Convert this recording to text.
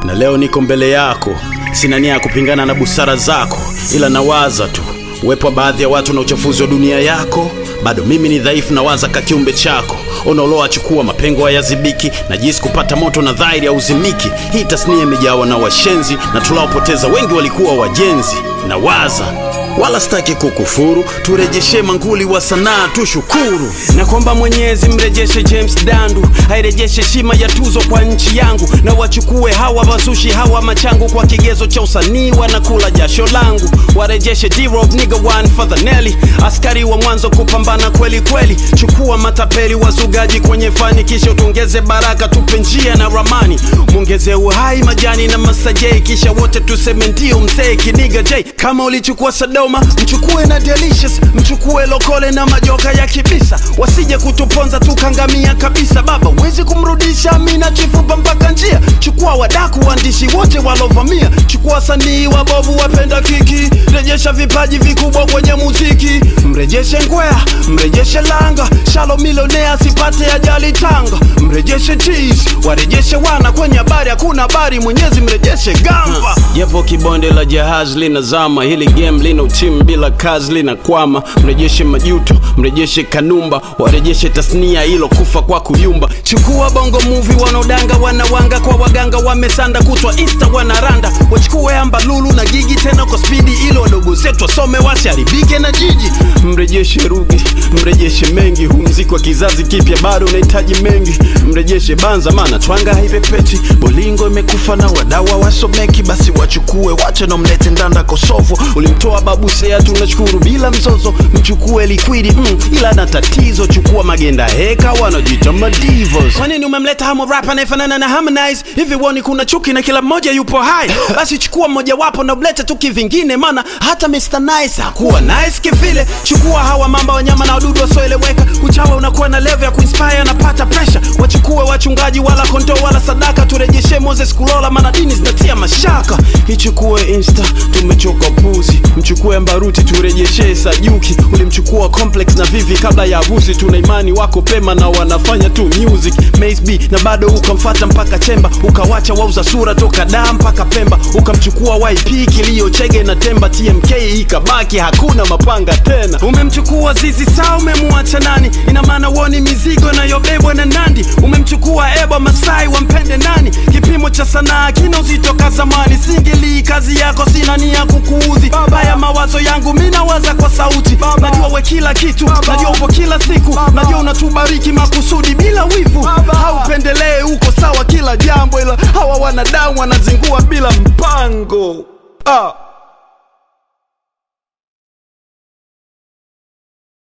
na leo niko mbele yako. Sina nia ya kupingana na busara zako, ila nawaza tu uwepo wa baadhi ya watu na uchafuzi wa dunia yako. Bado mimi ni dhaifu, nawaza ka kiumbe chako. Onoloa chukua mapengo hayazibiki, na jinsi kupata moto na dhahiri ya uzimiki. Hii tasnia imejawa na washenzi, na tuliopoteza wengi walikuwa wajenzi. Nawaza wala sitaki kukufuru, turejeshe manguli wa sanaa tushukuru. Na kwamba Mwenyezi mrejeshe James Dandu, airejeshe shima ya tuzo kwa nchi yangu. Na wachukue hawa wazushi hawa machangu, kwa kigezo cha usanii wanakula jasho langu. Warejeshe D-Rob nigga one for the Nelly, askari wa mwanzo kupambana kweli kweli. Chukua matapeli wazugaji kwenye fani, kisha tuongeze baraka tupe njia na ramani. Muongeze uhai majani na masajei, kisha wote tuseme ndio mzee kiniga J. Kama ulichukua Sodoma, mchukue na Delicious, mchukue Lokole na majoka ya kibisa. Wasije kutuponza tukangamia kabisa. Baba wezi kumrudisha Amina Chifupa mpaka njia. Chukua wadaku waandishi wote walovamia. Chukua sanii wabovu wapenda kiki, rejesha vipaji vikubwa kwenye muziki. Mrejeshe Ngwea, mrejeshe Langa, Shalo milionea sipate ajali Tanga. Mrejeshe Cheese, warejeshe wana kwenye habari hakuna habari. Mwenyezi mrejeshe Gamba. Yepo kibonde la jahazi linazama, hili game lina utimu bila kazi linakwama. Mrejeshe Majuto, mrejeshe Kanumba, warejeshe tasnia ilo kufa kwa kuyumba. Chukua Bongo Movie wanaodanga wanawanga, kwa waganga wamesanda kutwa Insta wanaranda. Wachukue Amba Lulu na Gigi tena kwa speedi, ilo wadogo zetu wasome wasiharibike na jiji. Mrejeshe Ruge, mrejeshe Mengi, humziki wa kizazi kipya bado unahitaji mengi. Mrejeshe Banza maana twanga haipepeti, Bolingo imekufa na wadawa wasomeki. Basi wachukue wache na mlete Ndanda Kosovo, ulimtoa Babu Seya tunashukuru bila mzozo. Mchukue Liquidi ila na tatizo. Chukua Magenda Heka wanajita madivos. Kwa nini umemleta hamo rap anayefanana na Harmonize? Hivi woni kuna chuki na kila mmoja yupo high? Basi chukua mmoja wapo na ulete tu kivingine, maana hata Mr. Nice hakuwa nice kivile. Chukua hawa mamba wanyama na wadudu wasioeleweka, uchawa unakuwa na level ya kuinspire na pata pressure. Wachukue wachungaji wala kondo wala sadaka, turejeshe Moses Kulola maana dini zinatia mashaka. Ichukue Insta tumechoka puzi, mchukue Mbaruti turejeshe Sajuki. Ulimchukua Complex na Vivi kabla ya harusi, tuna imani wako pema na wanafanya tu music. Mace B na bado ukamfuata mpaka Chemba, ukawacha wauza sura toka Dar mpaka Pemba. Ukamchukua YP Kilio Chege na Temba, TMK ikabaki hakuna mapanga tena. Umemchukua Zizi Sao umemuacha nani? Ina maana woni mizigo na yobebwa na Nandi. Umemchukua Ebo Masai wampende nani? Kipimo cha sanaa kina uzitoka zamani. Singeli kazi yako sina nia kukuudhi, baya mawazo yangu mina waza kwa sauti. Najua we kila kitu, najua upo kila siku, najua unatubariki makusudi bila wivu. Haupendelee uko sawa kila jambo, ila hawa wanadamu wanazingua bila mpango.